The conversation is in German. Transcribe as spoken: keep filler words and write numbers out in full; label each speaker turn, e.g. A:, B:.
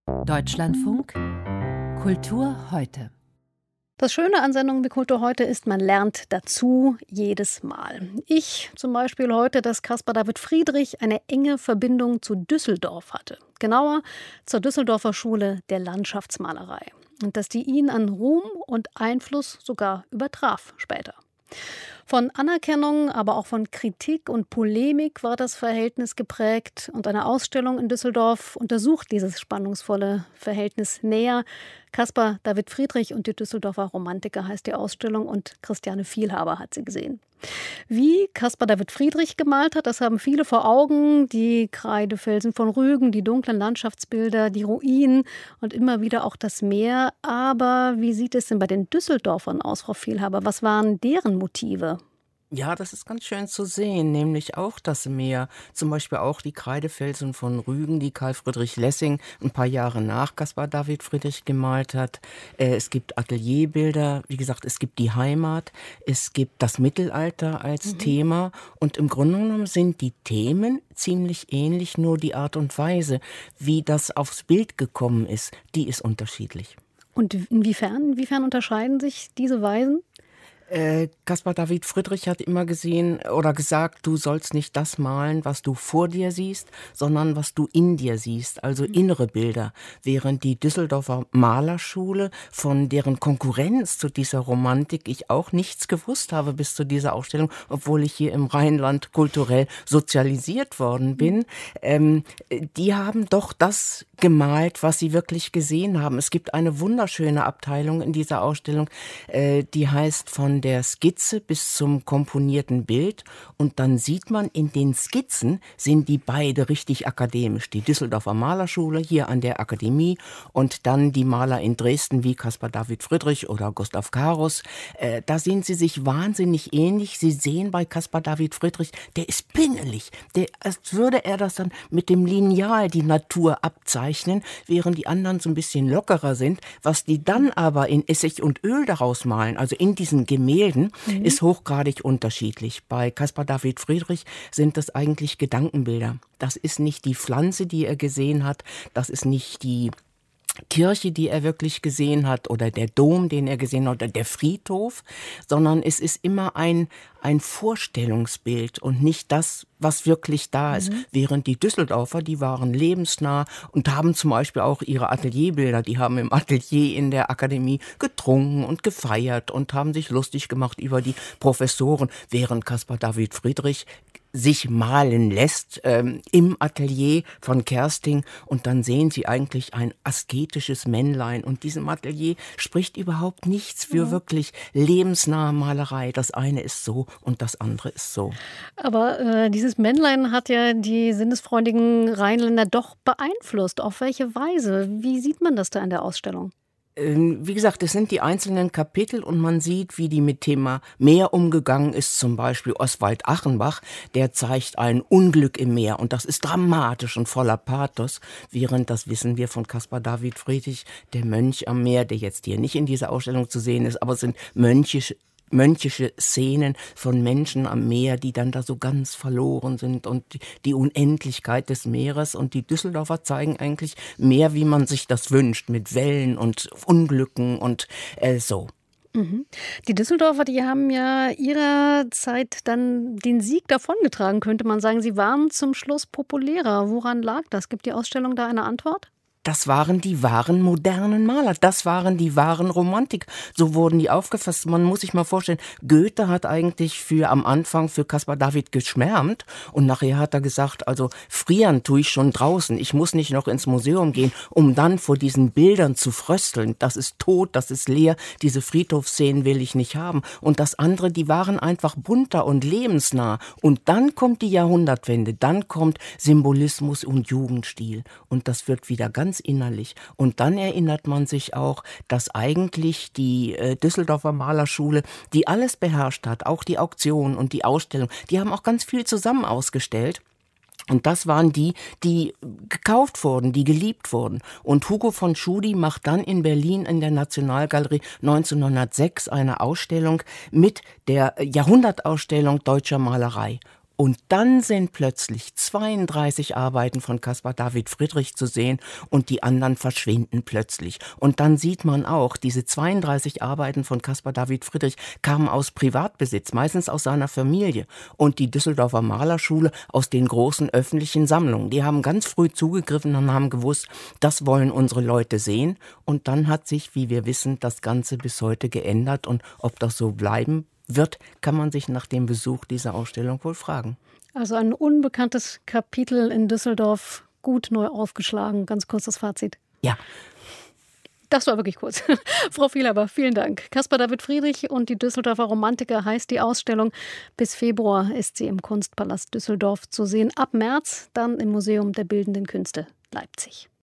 A: Deutschlandfunk Kultur heute.
B: Das Schöne an Sendungen wie Kultur heute ist, man lernt dazu jedes Mal. Ich zum Beispiel heute, dass Caspar David Friedrich eine enge Verbindung zu Düsseldorf hatte. Genauer zur Düsseldorfer Schule der Landschaftsmalerei. Und dass die ihn an Ruhm und Einfluss sogar übertraf später. Von Anerkennung, aber auch von Kritik und Polemik war das Verhältnis geprägt. Und eine Ausstellung in Düsseldorf untersucht dieses spannungsvolle Verhältnis näher. Caspar David Friedrich und die Düsseldorfer Romantiker heißt die Ausstellung und Christiane Vielhaber hat sie gesehen. Wie Caspar David Friedrich gemalt hat, das haben viele vor Augen. Die Kreidefelsen von Rügen, die dunklen Landschaftsbilder, die Ruinen und immer wieder auch das Meer. Aber wie sieht es denn bei den Düsseldorfern aus, Frau Vielhaber? Was waren deren Motive?
C: Ja, das ist ganz schön zu sehen, nämlich auch das Meer. Zum Beispiel auch die Kreidefelsen von Rügen, die Karl Friedrich Lessing ein paar Jahre nach Caspar David Friedrich gemalt hat. Äh, es gibt Atelierbilder, wie gesagt, es gibt die Heimat, es gibt das Mittelalter als mhm. Thema. Und im Grunde genommen sind die Themen ziemlich ähnlich, nur die Art und Weise, wie das aufs Bild gekommen ist, die ist unterschiedlich.
B: Und inwiefern, inwiefern unterscheiden sich diese Weisen?
C: Äh, Caspar David Friedrich hat immer gesehen oder gesagt, du sollst nicht das malen, was du vor dir siehst, sondern was du in dir siehst, also innere Bilder. Während die Düsseldorfer Malerschule, von deren Konkurrenz zu dieser Romantik ich auch nichts gewusst habe bis zu dieser Ausstellung, obwohl ich hier im Rheinland kulturell sozialisiert worden bin, ähm, die haben doch das gemalt, was sie wirklich gesehen haben. Es gibt eine wunderschöne Abteilung in dieser Ausstellung, äh, die heißt von der Skizze bis zum komponierten Bild, und dann sieht man in den Skizzen, sind die beide richtig akademisch. Die Düsseldorfer Malerschule hier an der Akademie und dann die Maler in Dresden wie Caspar David Friedrich oder Gustav Carus. Äh, da sind sie sich wahnsinnig ähnlich. Sie sehen bei Caspar David Friedrich, der ist pingelig, der, als würde er das dann mit dem Lineal die Natur abzeichnen, während die anderen so ein bisschen lockerer sind. Was die dann aber in Essig und Öl daraus malen, also in diesen Gemälden, Gemälden, mhm. ist hochgradig unterschiedlich. Bei Caspar David Friedrich sind das eigentlich Gedankenbilder. Das ist nicht die Pflanze, die er gesehen hat, das ist nicht die Kirche, die er wirklich gesehen hat, oder der Dom, den er gesehen hat, oder der Friedhof, sondern es ist immer ein, ein Vorstellungsbild und nicht das, was wirklich da ist. Mhm. Während die Düsseldorfer, die waren lebensnah und haben zum Beispiel auch ihre Atelierbilder, die haben im Atelier in der Akademie getrunken und gefeiert und haben sich lustig gemacht über die Professoren, während Caspar David Friedrich sich malen lässt ähm, im Atelier von Kersting, und dann sehen Sie eigentlich ein asketisches Männlein, und diesem Atelier spricht überhaupt nichts für ja. wirklich lebensnahe Malerei. Das eine ist so und das andere ist so.
B: Aber äh, dieses Männlein hat ja die sinnesfreudigen Rheinländer doch beeinflusst. Auf welche Weise? Wie sieht man das da in der Ausstellung?
C: Wie gesagt, es sind die einzelnen Kapitel und man sieht, wie die mit Thema Meer umgegangen ist. Zum Beispiel Oswald Achenbach, der zeigt ein Unglück im Meer, und das ist dramatisch und voller Pathos, während, das wissen wir von Caspar David Friedrich, der Mönch am Meer, der jetzt hier nicht in dieser Ausstellung zu sehen ist, aber es sind mönchische mönchische Szenen von Menschen am Meer, die dann da so ganz verloren sind, und die Unendlichkeit des Meeres. Und die Düsseldorfer zeigen eigentlich mehr, wie man sich das wünscht, mit Wellen und Unglücken und äh, so.
B: Mhm. Die Düsseldorfer, die haben ja ihrer Zeit dann den Sieg davongetragen, könnte man sagen. Sie waren zum Schluss populärer. Woran lag das? Gibt die Ausstellung da eine Antwort?
C: Das waren die wahren modernen Maler, das waren die wahren Romantik. So wurden die aufgefasst. Man muss sich mal vorstellen, Goethe hat eigentlich für am Anfang für Caspar David geschwärmt, und nachher hat er gesagt, also frieren tue ich schon draußen, ich muss nicht noch ins Museum gehen, um dann vor diesen Bildern zu frösteln. Das ist tot, das ist leer, diese Friedhofsszenen will ich nicht haben. Und das andere, die waren einfach bunter und lebensnah. Und dann kommt die Jahrhundertwende, dann kommt Symbolismus und Jugendstil, und das wird wieder ganz innerlich. Und dann erinnert man sich auch, dass eigentlich die äh, Düsseldorfer Malerschule, die alles beherrscht hat, auch die Auktion und die Ausstellung, die haben auch ganz viel zusammen ausgestellt. Und das waren die, die gekauft wurden, die geliebt wurden. Und Hugo von Tschudi macht dann in Berlin in der Nationalgalerie neunzehnhundertsechs eine Ausstellung mit der Jahrhundertausstellung deutscher Malerei. Und dann sind plötzlich zweiunddreißig Arbeiten von Caspar David Friedrich zu sehen und die anderen verschwinden plötzlich. Und dann sieht man auch, diese zweiunddreißig Arbeiten von Caspar David Friedrich kamen aus Privatbesitz, meistens aus seiner Familie. Und die Düsseldorfer Malerschule aus den großen öffentlichen Sammlungen. Die haben ganz früh zugegriffen und haben gewusst, das wollen unsere Leute sehen. Und dann hat sich, wie wir wissen, das Ganze bis heute geändert. Und ob das so bleiben wird, kann man sich nach dem Besuch dieser Ausstellung wohl fragen.
B: Also ein unbekanntes Kapitel in Düsseldorf, gut neu aufgeschlagen. Ganz kurz das Fazit.
C: Ja.
B: Das war wirklich kurz. Frau Vielhaber, vielen Dank. Caspar David Friedrich und die Düsseldorfer Romantiker heißt die Ausstellung. Bis Februar ist sie im Kunstpalast Düsseldorf zu sehen. Ab März dann im Museum der Bildenden Künste Leipzig.